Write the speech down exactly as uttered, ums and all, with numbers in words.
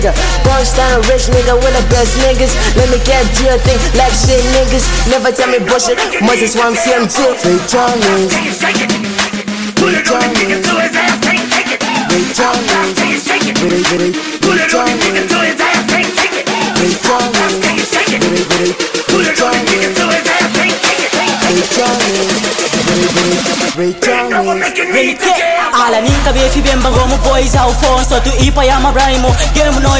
Born style rich nigga with the best niggas. Let me get you a thing like shit niggas. Never tell me bullshit. Moses one C M T. Ray Charles. Ray Charles. Ray Charles. Ray Ray Ray Charles. Ray Charles. Ray Ray Ray Charles. Ray Charles. Ala ninka befi bemba ngomu boys au phone so tu ipa ya mabraimo game no